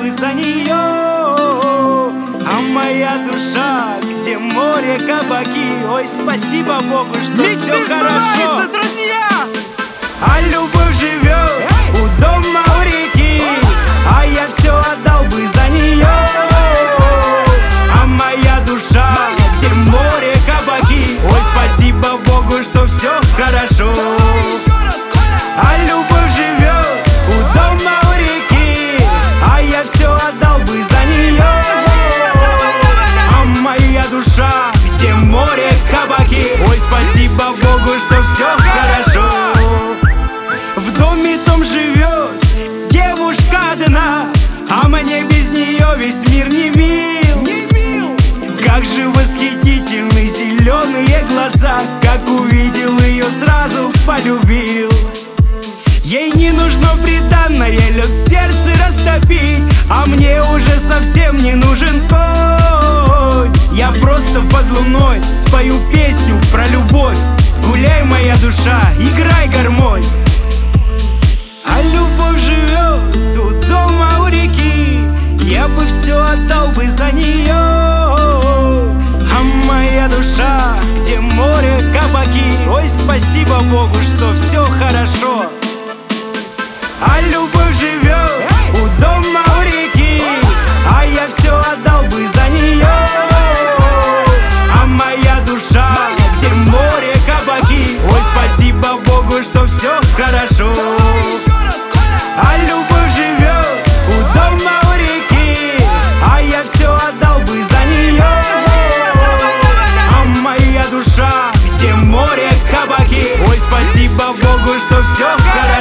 бы за нее. А моя душа, где море, кабаки. Ой, спасибо Богу, что все хорошо, друзья! А любовь живет у дома у реки, а я все отдал бы за нее. А моя душа, где море, кабаки. Ой, спасибо Богу, что все хорошо. А любовь живет у дома у реки, а я все отдал бы за нее. А моя душа, где море, кабаки. Ой, спасибо Богу, что все хорошо. В доме том живет девушка одна, а мне без нее весь мир не мил. Как же восхитительны зеленые глаза, как увидел ее, сразу полюбил. Ей не нужно приданное, лед в сердце растопить, а мне уже совсем не нужен конь. Я просто под луной спою песню про любовь. Гуляй, моя душа, играй гармонь. А любовь живет у дома у реки, я бы все отдал бы за нее. А моя душа, где море, кабаки. Ой, спасибо Богу, что все хорошо. А любовь живет у дома у реки, а я все отдал бы за нее. А моя душа, где море, кабаки. Ой, спасибо Богу, что все хорошо. А любовь живет у дома у реки, а я все отдал бы за нее. А моя душа, где море, кабаки. Ой, спасибо Богу, что все хорошо.